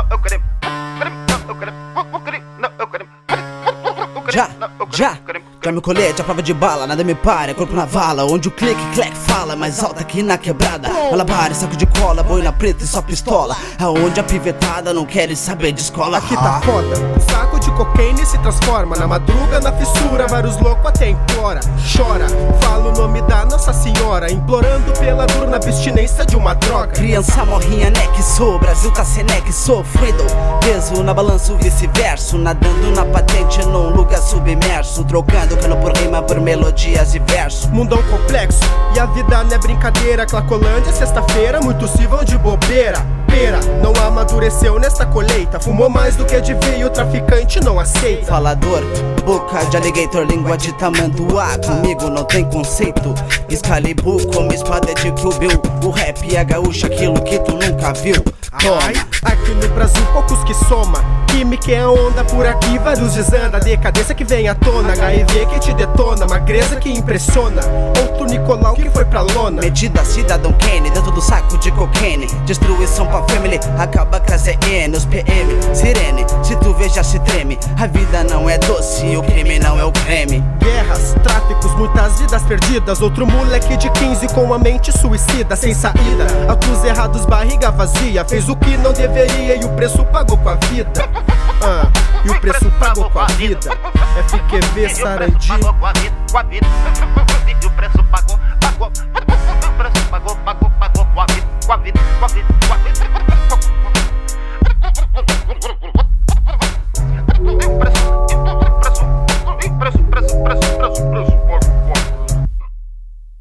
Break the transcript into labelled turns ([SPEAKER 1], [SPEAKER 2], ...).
[SPEAKER 1] Já meu colete, a prova de bala, nada me para, é corpo na vala. Onde o clique, clack fala, mais alta que na quebrada. Malabar, saco de cola, boina preta e só pistola. Aonde a pivetada não quer saber de escola.
[SPEAKER 2] Aqui tá foda, o saco de cocaine se transforma. Na madruga, na fissura, vários loucos até implora. Chora, fala o nome da Nossa Senhora, implorando pela dor na abstinência de uma droga.
[SPEAKER 1] Criança morrinha, né que sou, Brasil tá sem né que sofrido. Peso na balança, o vice-verso, nadando na patente num lugar submerso, trocando cano por rima, por melodias e verso.
[SPEAKER 2] Mundão complexo, e a vida não é brincadeira. Clacolândia, sexta-feira, muitos se vão de bobeira. Pera, não amadureceu nesta colheita, fumou mais do que devia e o traficante não aceita.
[SPEAKER 1] Falador, boca de alligator, língua de tamanduá, comigo não tem conceito. Excalibur como espada de Kill Bill, o rap é gaúcho, aquilo que tu nunca viu.
[SPEAKER 2] Ai, aqui no Brasil poucos que soma, química é a onda por aqui, vários desanda. Decadência que vem à tona, HIV que te detona, magreza que impressiona. Outro Nicolau que foi pra lona.
[SPEAKER 1] Medida cidadão Kane, dentro do saco de cocaine. Destruição pra family, acaba com as EN, os PM, sirene, se tu vê já se treme. A vida não é doce, o crime não é o creme.
[SPEAKER 2] Guerras, tráficos, muitas vidas perdidas. Outro moleque de 15 com a mente suicida, sem saída, atos errados, barriga vazia. Fez o que não deveria e o preço pagou com a vida. E o preço pagou com a vida. FQV Sarandi.
[SPEAKER 3] E o preço pagou com a vida. O preço pagou com a vida.